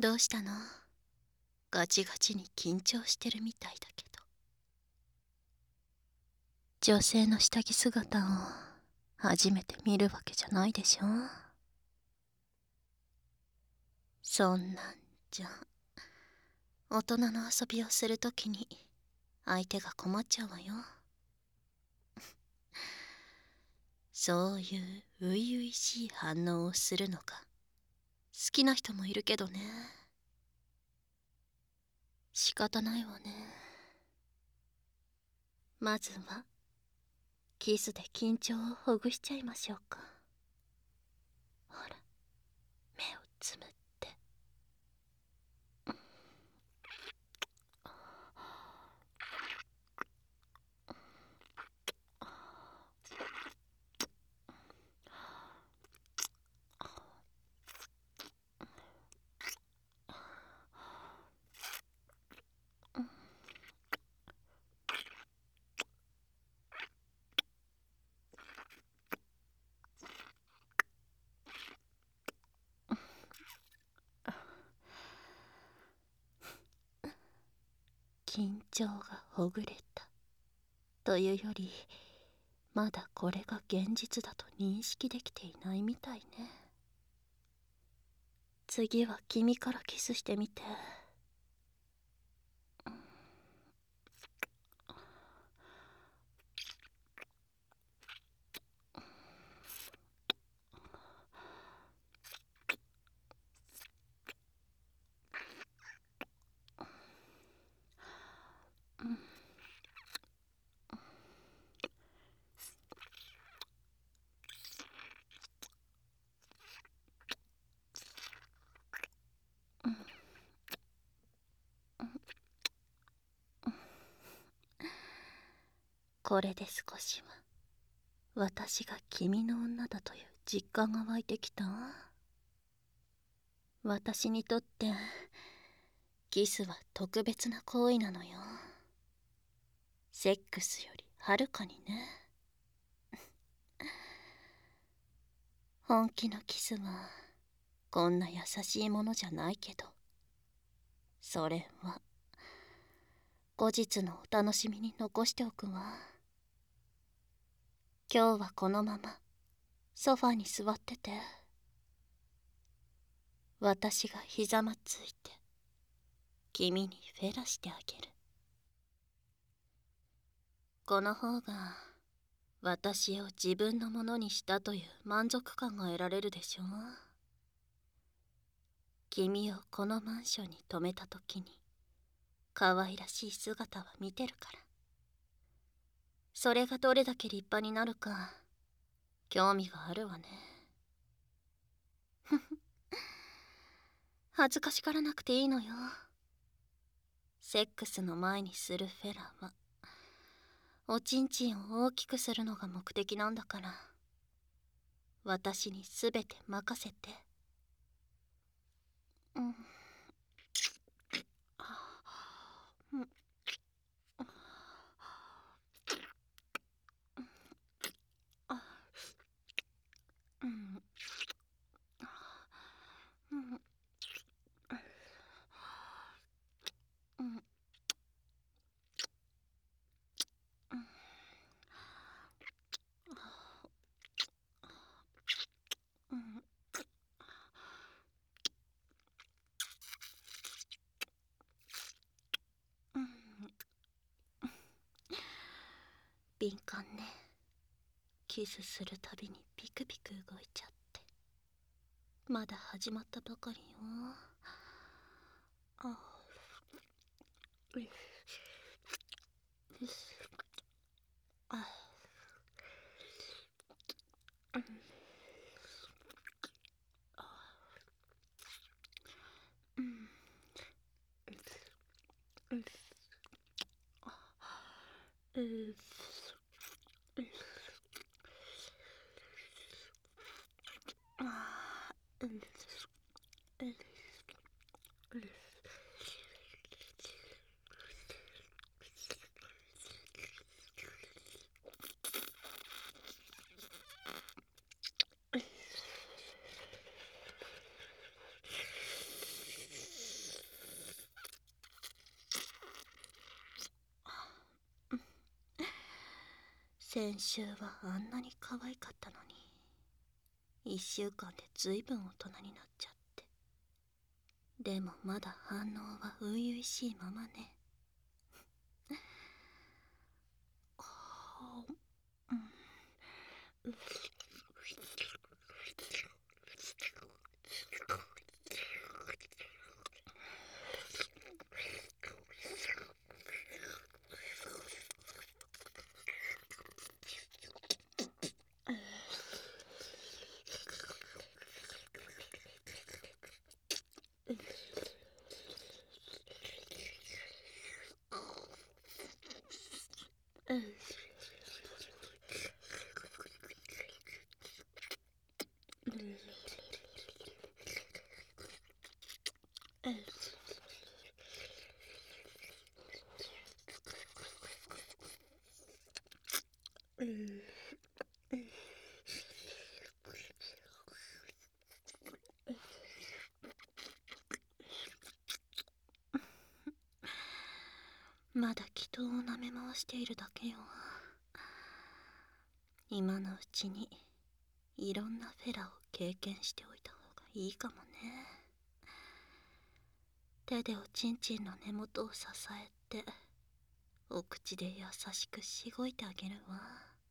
どうしたの？ガチガチに緊張してるみたいだけど。女性の下着姿を初めて見るわけじゃないでしょ。そんなんじゃ大人の遊びをするときに相手が困っちゃうわよ。そういう初々しい反応をするのが好きな人もいるけどね。仕方ないわね。まずはキスで緊張をほぐしちゃいましょうか。ほら、目をつむって。緊張がほぐれたというより、まだこれが現実だと認識できていないみたいね。次は君からキスしてみて。これで少しは私が君の女だという実感が湧いてきた。私にとってキスは特別な行為なのよ。セックスよりはるかにね。本気のキスはこんな優しいものじゃないけど、それは後日のお楽しみに残しておくわ。今日はこのままソファに座ってて。私がひざまついて君にフェラしてあげる。この方が私を自分のものにしたという満足感が得られるでしょう。君をこのマンションに泊めた時に可愛らしい姿は見てるから。それがどれだけ立派になるか興味があるわね。恥ずかしがらなくていいのよ。セックスの前にするフェラはおちんちんを大きくするのが目的なんだから、私にすべて任せて。うん。うん。うん。うん。うん。うん。うん。敏感ね。キスするたびにピクピク動いちゃって。まだ始まったばかりよ。あ。うっ。うっ。あ。うん。うん。うっ。うっ。あ。うっ。うっ。 先週はあんなに可愛かったのに、1週間でずいぶん大人になっちゃって。でもまだ反応は初々しいままね。まだ祈祷を舐め回しているだけよ。今のうちにいろんなフェラを経験しておいた方がいいかもね。手でおちんちんの根元を支えて、お口で優しくしごいてあげるわ。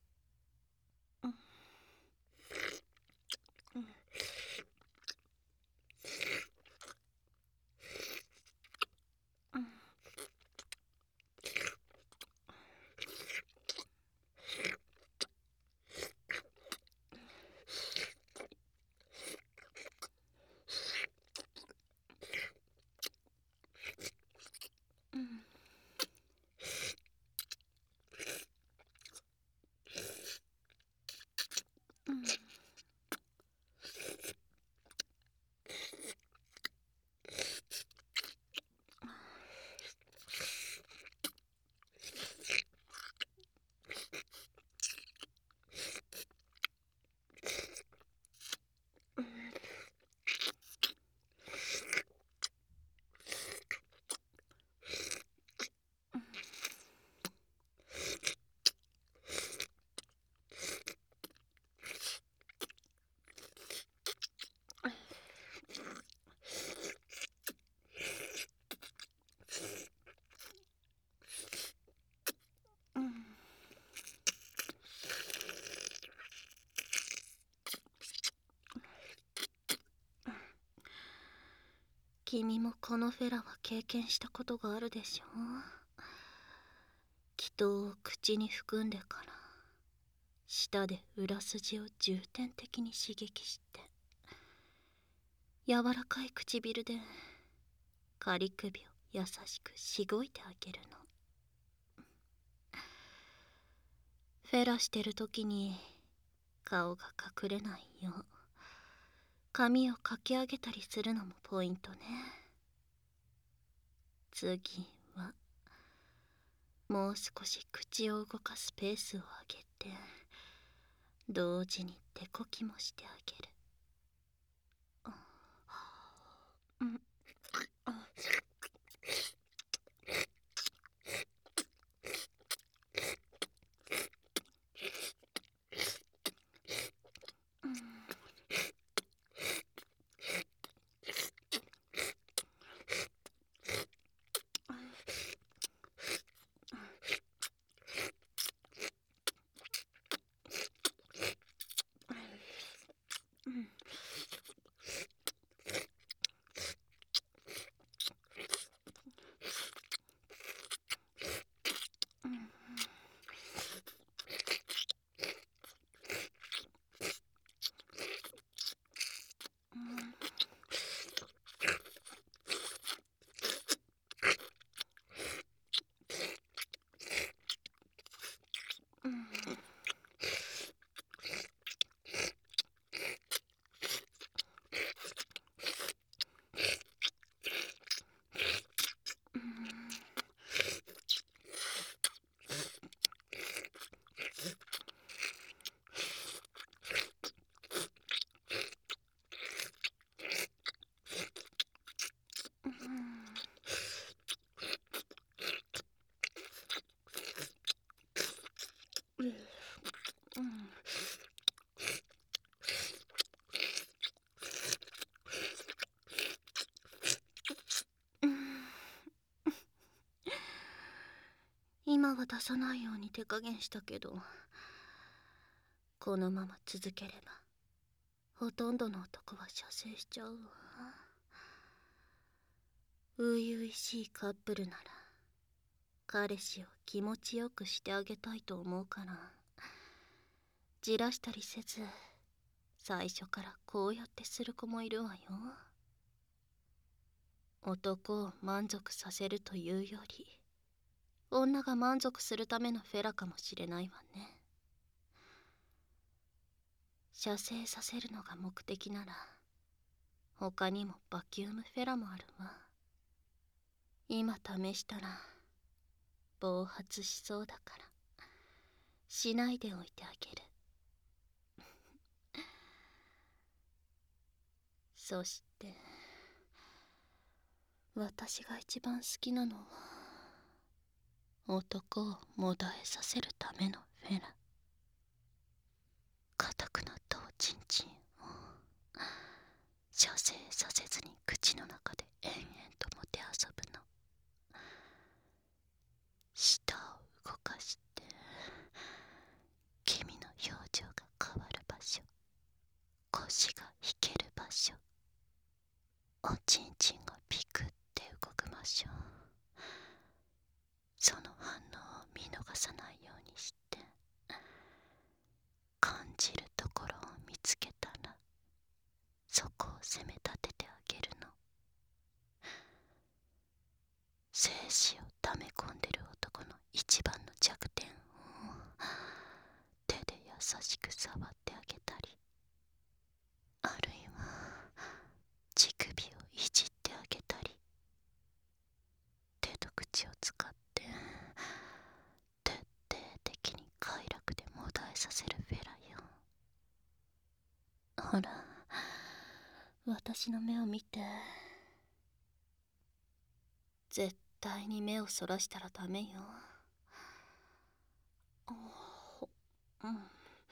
君もこのフェラは経験したことがあるでしょう。祈祷を口に含んでから舌で裏筋を重点的に刺激して、柔らかい唇で仮首を優しくしごいてあげるの。フェラしてる時に顔が隠れないよう髪をかき上げたりするのもポイントね。次はもう少し口を動かすペースを上げて、同時に手こきもしてあげる。 今は出さないように手加減したけど、このまま続ければほとんどの男は射精しちゃうわ。初々しいカップルなら彼氏を気持ちよくしてあげたいと思うから、じらしたりせず最初からこうやってする子もいるわよ。男を満足させるというより、女が満足するためのフェラかもしれないわね。射精させるのが目的なら、他にもバキュームフェラもあるわ。今試したら暴発しそうだから、しないでおいてあげる。そして私が一番好きなのは、男をもだえさせるためのフェラ。硬くなったおちんちんを射精させずに口の中で延々ともてあそぶの。舌を動かして君の表情が変わる場所、腰が引ける場所、おちんちんがピクって動く場所、その反応を見逃さないようにして感じるところを見つけたら、そこを責め立ててあげるの。精子を溜め込んでる男の一番の弱点を手で優しく触ってあげたり、あるいは乳首をいじってあげたり、手と口を使って徹底的に快楽でもだえさせるフェラよ。ほら、私の目を見て。絶対に目をそらしたらダメよ。うん。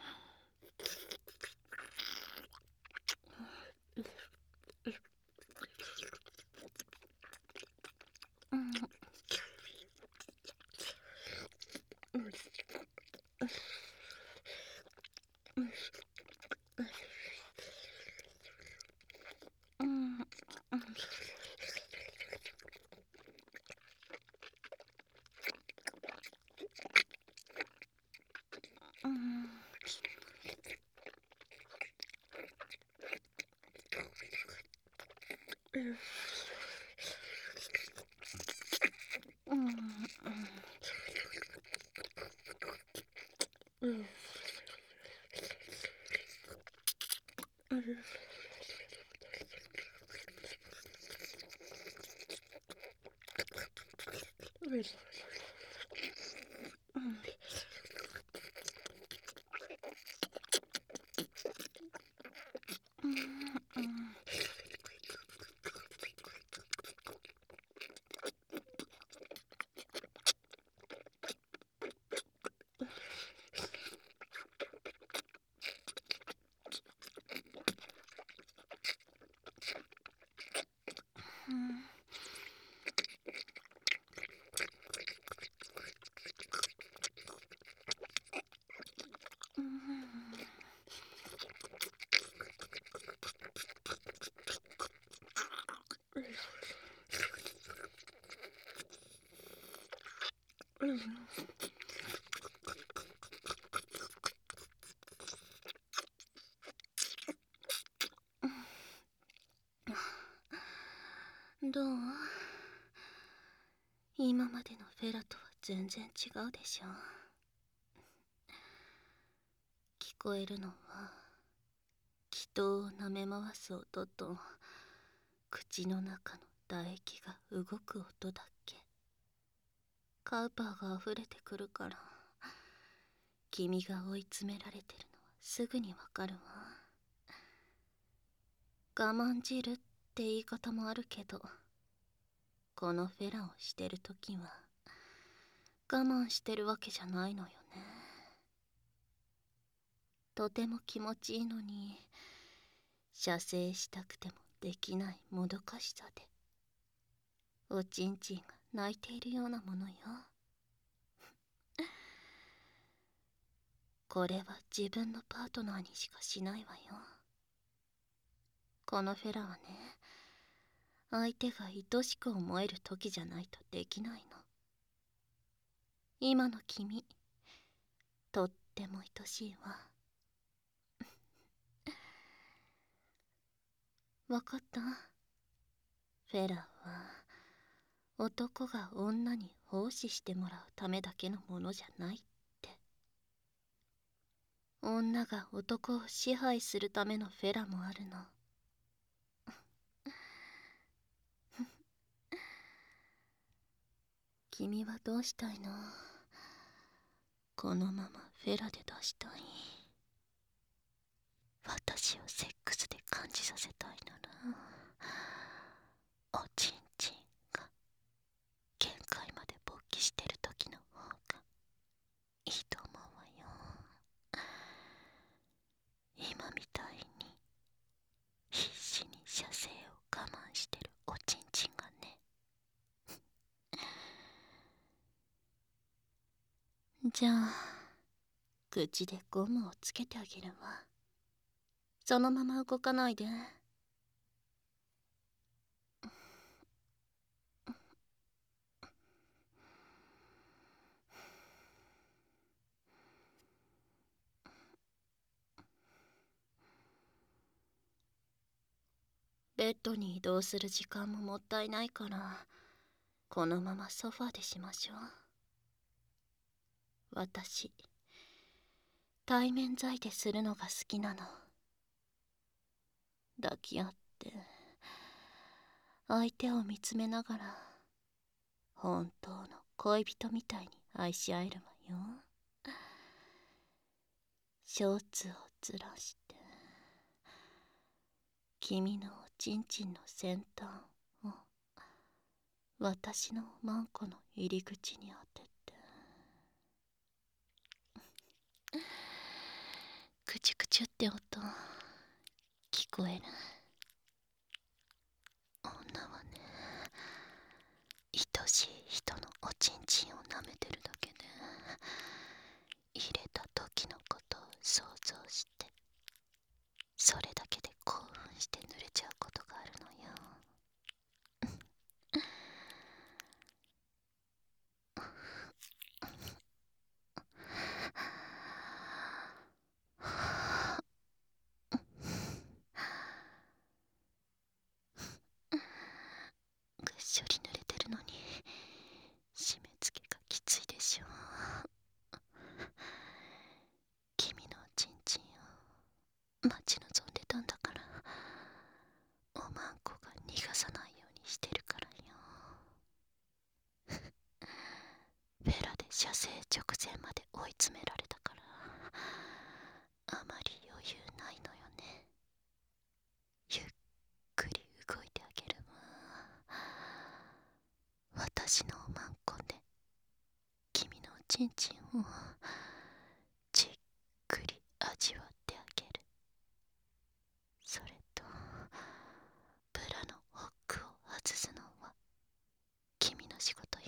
どう？今までのフェラとは全然違うでしょ。聞こえるのは気筒を舐め回す音と口の中の唾液が動く音だけ。カウパーが溢れてくるから、君が追い詰められてるのはすぐにわかるわ。我慢汁って言い方もあるけど、このフェラをしてるときは我慢してるわけじゃないのよね。とても気持ちいいのに、射精したくてもできないもどかしさで、おちんちんが泣いているようなものよ。 これは自分のパートナーにしかしないわよ。このフェラはね、相手が愛しく思える時じゃないとできないの。今の君、とっても愛しいわ。わかった？フェラは男が女に奉仕してもらうためだけのものじゃないって。女が男を支配するためのフェラもあるの。君はどうしたいの？このままフェラで出したい？私をセックスで感じさせたいなら、おちんちんが限界まで勃起してる時の方がいいと思うわよ。今みたいに必死に射精を我慢してるおちんちんがね。じゃあ口でゴムをつけてあげるわ。そのまま動かないで。ベッドに移動する時間ももったいないから、このままソファーでしましょう。私、対面在でするのが好きなの。抱き合って相手を見つめながら、本当の恋人みたいに愛し合えるわよ。ショーツをずらして君のおちんちんの先端を私のマンコの入り口に当てて、クチュクチュって音聞こえる？女はね、愛しい人のおちんちんを舐めてるだけで入れた時のことを想像して、それだけで興奮して濡れちゃうことがあるのよ。ぐっしょり濡れてるのに締め付けがきついでしょ。君のおちんちんを待ち望んでたんだから、おまんこが逃がさないようにしてるからよ。フェラで射精直前まで追い詰められたから、あまり余裕ないのよね。ゆっくり動いてあげるわ。私のおまんこで君のおちんちんをじっくり味わってあげる。それとブラのホックを外すのは君の仕事よ。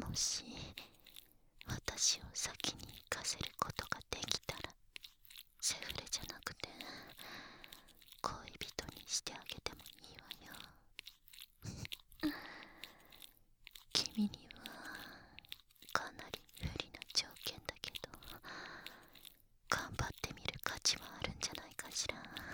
もし私を先に行かせることができたら、セフレじゃなくて恋人にしてあげてもいいわよ。君にはかなり不利な条件だけど、頑張ってみる価値はあるんじゃないかしら。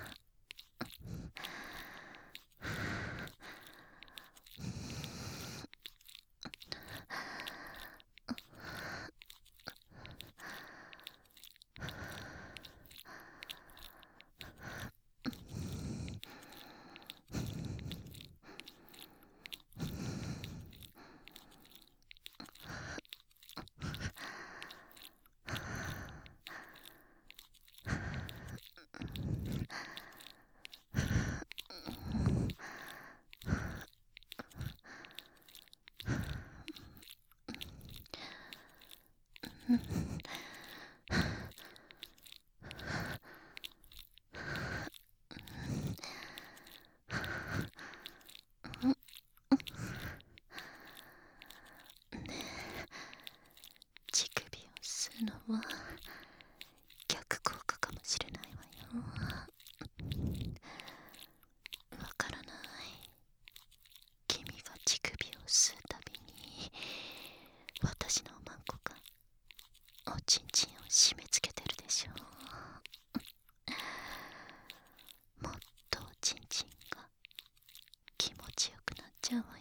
乳首を吸うのは逆効果かもしれないわよ。わからない。君が乳首を吸うたびに私のおまんこがおちんちんを締め付けてるでしょう。もっとおちんちんが気持ちよくなっちゃうわよ。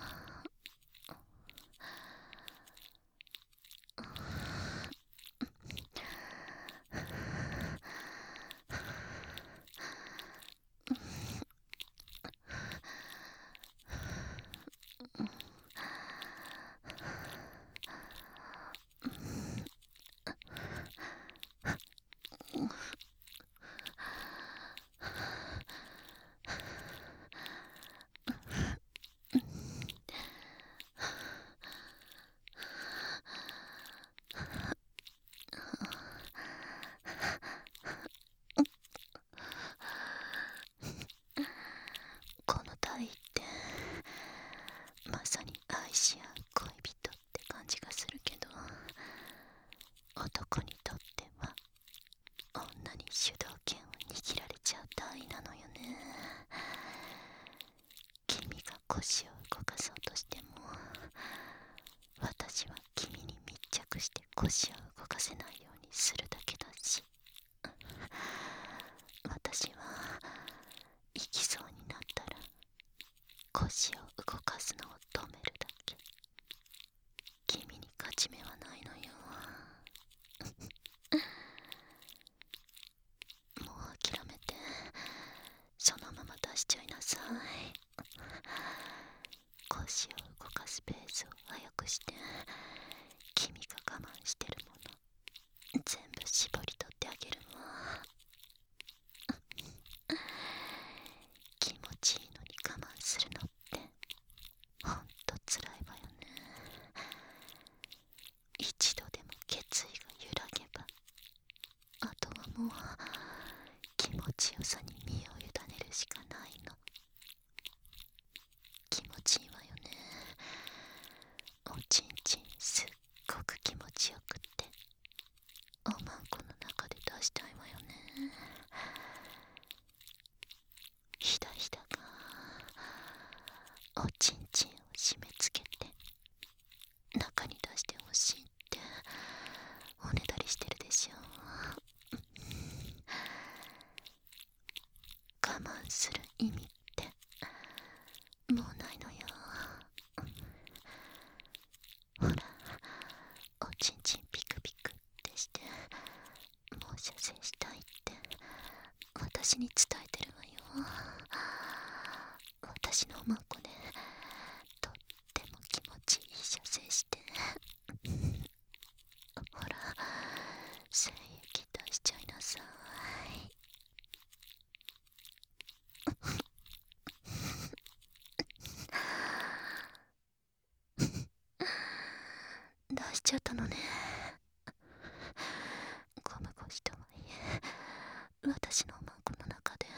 この体ってまさに愛し合う恋人って感じがするけど、男にとっては女に主導権を握られちゃう体なのよね。君が腰を動かそうとしても、私は君に密着して腰を動かせないようにするだけだし、私は行きそうになったら腰を動かすのを止めるだけ。君に勝ち目はないのよ。もう諦めてそのまま出しちゃいなさい。腰を動かすペースを速くして、君が我慢してるもの全部絞り取ってあげるわ。気持ちいいのに我慢するのってほんとつらいわよね。一度でも決意が揺らげば、あとはもう気持ちよさに身を委ねるしかないの。気持ちいいわよね。おちんちんすっごく気持ちよくっておまんこの中で出したいわよね。ひだひだがおちんちんを締め付けて中に出してほしいっておねだりしてるでしょ。我慢する意味ってもうないのよ。ほら、おちんちんピクピクってしてもう射精したいって私に伝えてるわよ。私のおまんこでとっても気持ちいい射精してほら、精液出しちゃいなさい。出しちゃったのね。ゴム腰とはいえ私のおまんこの中で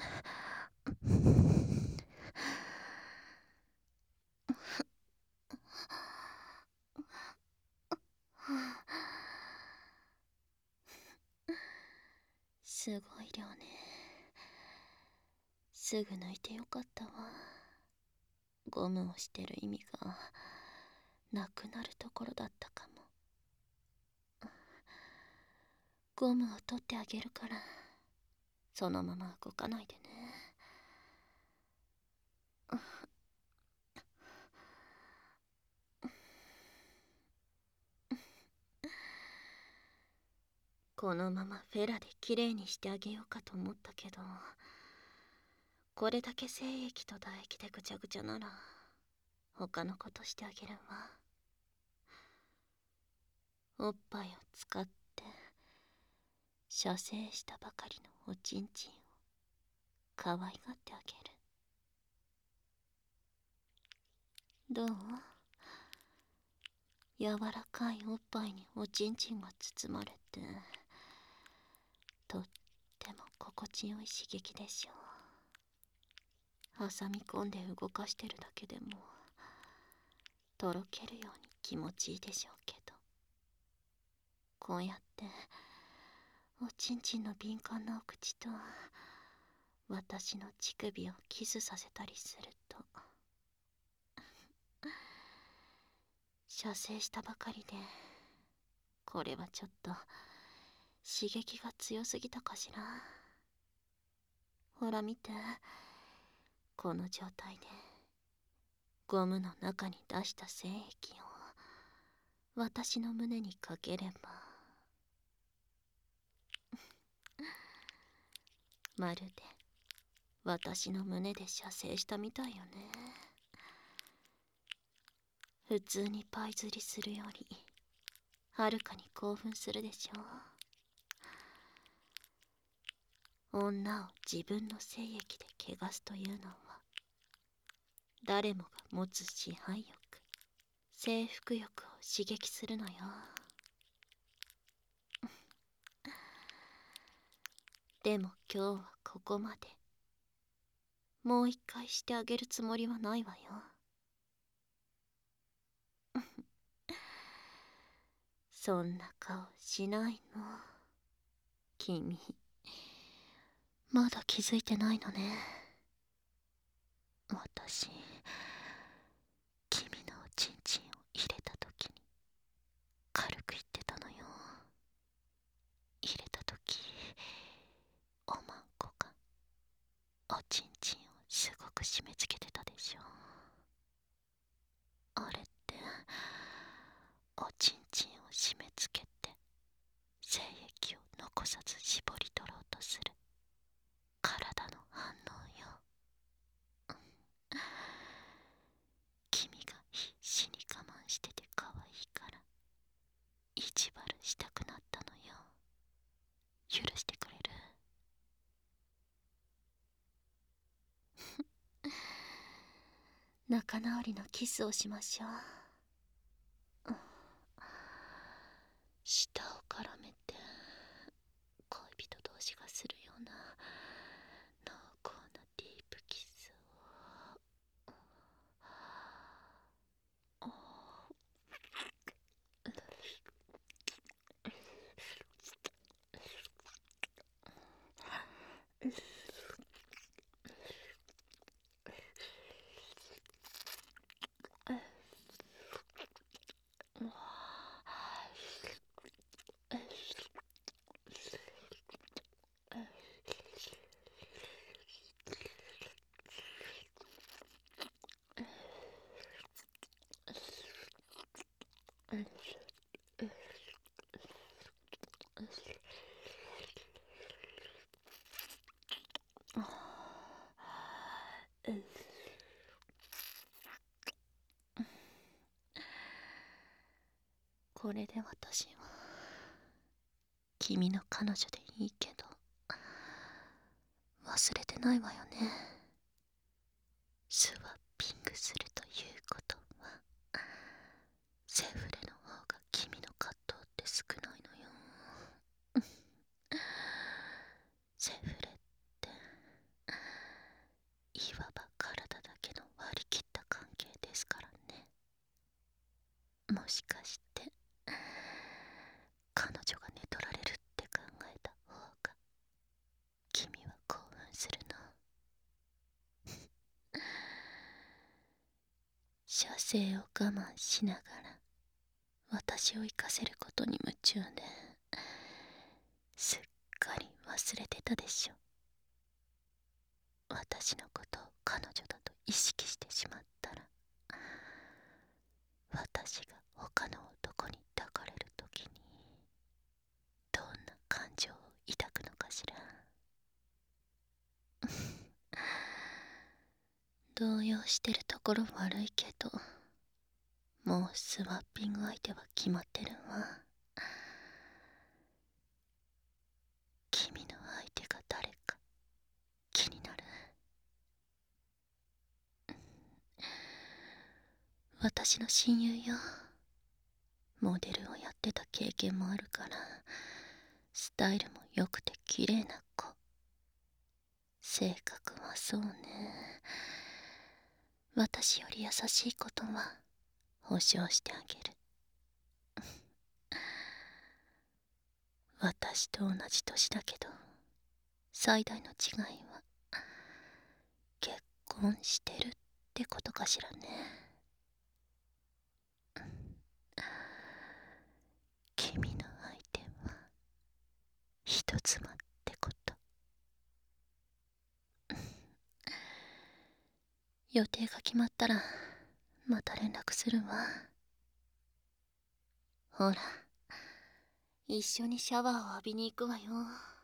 すごい量ね。すぐ抜いてよかったわ。ゴムをしてる意味がなくなるところだったかも。ゴムを取ってあげるから、そのまま動かないでね。このままフェラできれいにしてあげようかと思ったけど、これだけ精液と唾液でぐちゃぐちゃなら他のことしてあげるわ。おっぱいを使って射精したばかりのおちんちんを可愛がってあげる。どう？柔らかいおっぱいにおちんちんが包まれて、とっても心地よい刺激でしょう。挟み込んで動かしてるだけでもとろけるように気持ちいいでしょうけど、こうやっておちんちんの敏感なお口と私の乳首をキスさせたりすると、射精したばかりでこれはちょっと刺激が強すぎたかしら。ほら見て、この状態でゴムの中に出した精液を私の胸にかければまるで私の胸で射精したみたいよね。普通にパイ釣りするよりはるかに興奮するでしょう。女を自分の精液で汚すというのは誰もが持つ支配欲、征服欲を刺激するのよ。でも今日はここまで。もう一回してあげるつもりはないわよ。そんな顔しないの。君、まだ気づいてないのね。私、君のおちんちんを入れた時に軽く言ってたのよ。入れた時、おまんこがおちんちんをすごく締め付けてたでしょ。あれっておちんちんを締め付けて精液を残さず絞り取ろうとする体の反応よ。君が必死に我慢してて可愛いから意地悪したくなったのよ。許してくれる？仲直りのキスをしましょう。舌を絡めて恋人同士がするような濃厚なディープキスを。これで私は君の彼女でいいけど忘れてないわよね。スワッピングするということはセフレの方が君の葛藤って少ないのよ。セフレっていわば体だけの割り切った関係ですからね。もしかして彼女が寝取られるって考えた方が射精を我慢しながら私を生かせることに夢中ですっかり忘れてたでしょ。私のことを彼女だと意識してしまったら、私が他の男に抱かれるときにどんな感情を抱くのかしら。動揺してるところ悪いけど、もうスワッピング相手は決まってるわ。君の相手が誰か気になる。私の親友よ。モデルをやってた経験もあるから、スタイルも良くて綺麗な子。性格はそうね。私より優しいことは保証してあげる。私と同じ年だけど、最大の違いは結婚してるってことかしらね。君の相手は人妻ってこと。予定が決まったらまた連絡するわ。ほら、一緒にシャワーを浴びに行くわよ。